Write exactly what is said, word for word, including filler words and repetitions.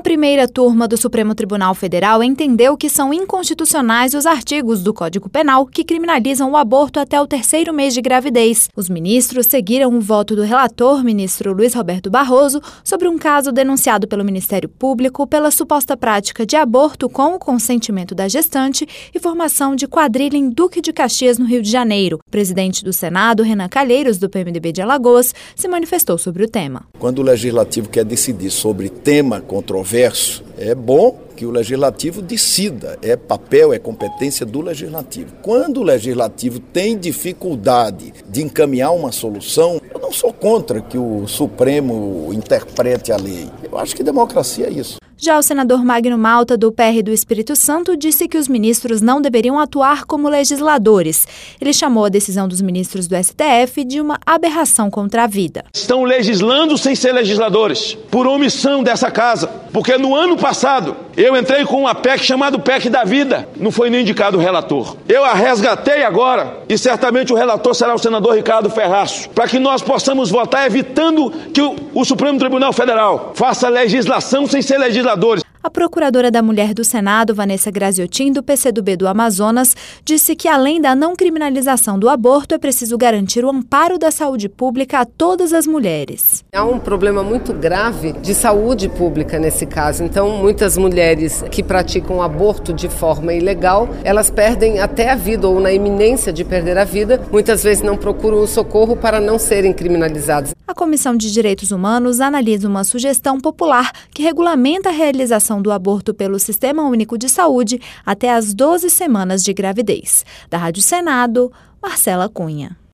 primeira turma do Supremo Tribunal Federal entendeu que são inconstitucionais os artigos do Código Penal que criminalizam o aborto até o terceiro mês de gravidez. Os ministros seguiram o voto do relator, ministro Luiz Roberto Barroso, sobre um caso denunciado pelo Ministério Público pela suposta prática de aborto com o consentimento da gestante e formação de quadrilha em Duque de Caxias, no Rio de Janeiro. O presidente do Senado, Renan Calheiros, do P M D B de Alagoas, se manifestou sobre o tema. Quando o Legislativo quer decidir sobre tema controverso, é bom que o Legislativo decida, é papel, é competência do Legislativo. Quando o Legislativo tem dificuldade de encaminhar uma solução, eu não sou contra que o Supremo interprete a lei. Eu acho que democracia é isso. Já o senador Magno Malta, do P R do Espírito Santo, disse que os ministros não deveriam atuar como legisladores. Ele chamou a decisão dos ministros do S T F de uma aberração contra a vida. Estão legislando sem ser legisladores, por omissão dessa casa. Porque no ano passado, eu entrei com uma P E C chamada P E C da Vida. Não foi nem indicado o relator. Eu a resgatei agora e certamente o relator será o senador Ricardo Ferraço, para que nós possamos votar evitando que o, o Supremo Tribunal Federal faça legislação sem ser legislador. A procuradora da Mulher do Senado, Vanessa Graziotin, do P C do B do Amazonas, disse que além da não criminalização do aborto, é preciso garantir o amparo da saúde pública a todas as mulheres. Há um problema muito grave de saúde pública nesse caso. Então, muitas mulheres que praticam aborto de forma ilegal, elas perdem até a vida ou na iminência de perder a vida, muitas vezes não procuram o socorro para não serem criminalizadas. A Comissão de Direitos Humanos analisa uma sugestão popular que regulamenta a realização do aborto pelo Sistema Único de Saúde até as doze semanas de gravidez. Da Rádio Senado, Marcela Cunha.